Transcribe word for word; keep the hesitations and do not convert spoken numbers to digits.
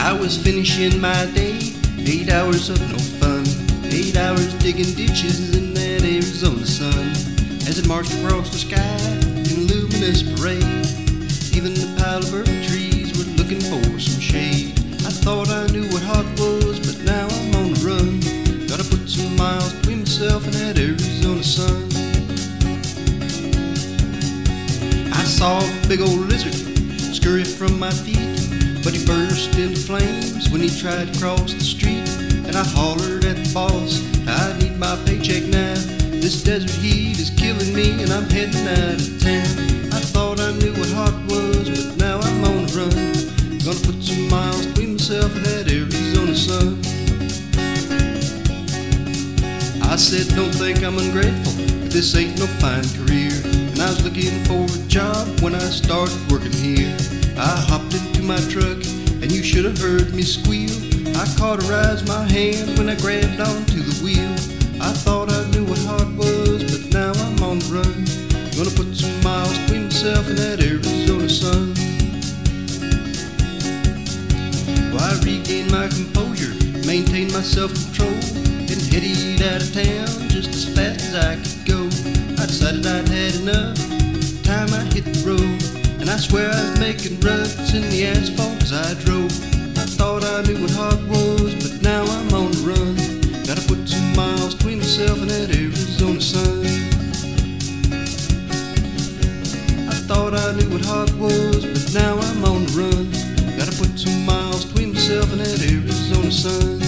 I was finishing my day, eight hours of no fun, eight hours digging ditches in that Arizona sun. As it marched across the sky in luminous parade, even the pile of birch trees were looking for some shade. I thought I knew what hot was, but now I'm on the run. Gotta put some miles between myself and that Arizona sun. I saw a big old lizard scurry from my feet, but he burst into flames when he tried to cross the street. And I hollered at the boss, I need my paycheck now. This desert heat is killing me and I'm heading out of town. I thought I knew what hot was, but now I'm on the run. Gonna put some miles between myself and that Arizona sun. I said, don't think I'm ungrateful, but this ain't no fine career. And I was looking for a job when I started working here. I hopped into my truck and you should have heard me squeal. I cauterized my hand when I grabbed onto the wheel. I thought I knew what hot was, but now I'm on the run. Gonna put some miles between myself and that Arizona sun. Well, I regained my composure, maintained my self-control, and headed out of town just as fast as I could go. I decided I'd had enough the time I hit the road, and I swear I was making ruts in the asphalt as I drove. I thought I knew what hot was, but now I'm on the run. Gotta put some miles between myself and that Arizona sun. I thought I knew what hot was, but now I'm on the run. Gotta put some miles between myself and that Arizona sun.